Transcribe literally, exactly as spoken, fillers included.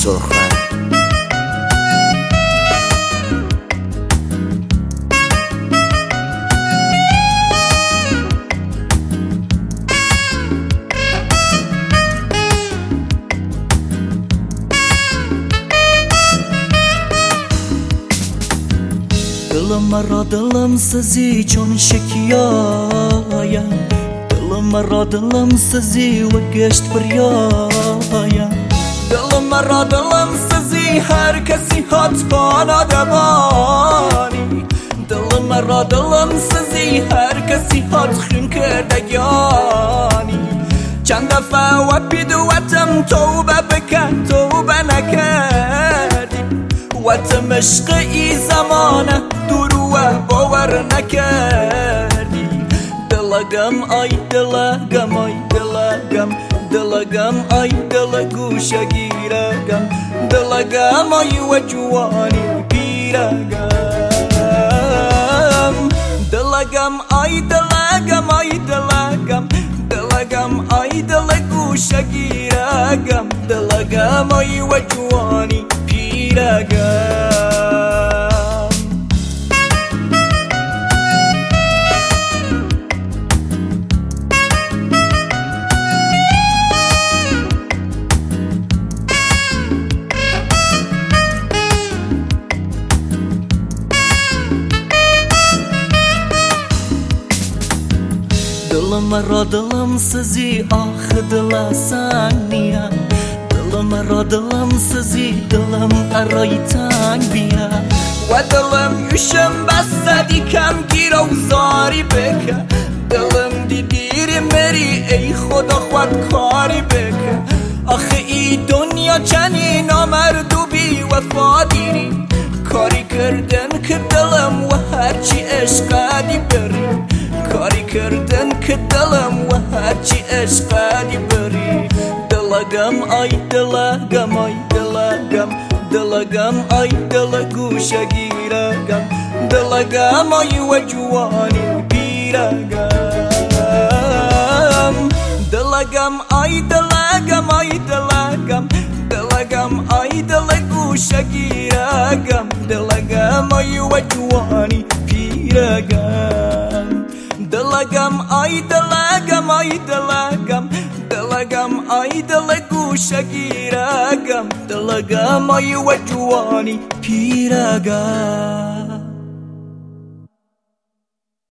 سرخ دلم مرا دلم سزی چون شکیایم، دلم مرا دلم سزی و گشت بریایم، دلم مرا دلم سزی هر کسی هات بانا دبانی، دلم مرا دلم سزی هر کسی هات خون کردگانی. چند دفعه و پیدوتم توبه بکن توبه نکردی، وتم عشق ای زمانه دروه باور نکردی. دلگم آی دلگم آی دلگم دلگم آی دل گوشه گیرگم، دلگم آی و جوانی پیرگم، دلگم آی دلگم آی دلگم دلگم آی دل گوشه گیرگم، دلگم آی و جوانی پیرگم. دلم مرا دلم سزی آخ دل سنگ نیا، دلم مرا دلم سزی دلم ارای تنگ بیا، و دلم یوشم بسدی کم گیر و زاری بکن، دلم دیدیری مری ای خدا خود کاری بکن. آخه ای دنیا چنین نامردو بی وفا دیری، کاری کردن که دلم و هرچی عشقی بری، کاری کردن که دلم و هرچی عشقی بری. دلگم آی دلگم آی دلگم دلگم آی دل گوشه گیرگم، دلگم آی و جوانی پیرگم، دلگم آی دلگم آی دلگم دلگم آی دل گوشه گیرگم، دلگم آی و جوانی پیرگم، دلگم آی دلگم آی دلگم دلگم آی دل گوشه گیرگم، دلگم آی و جوانی پیرگم.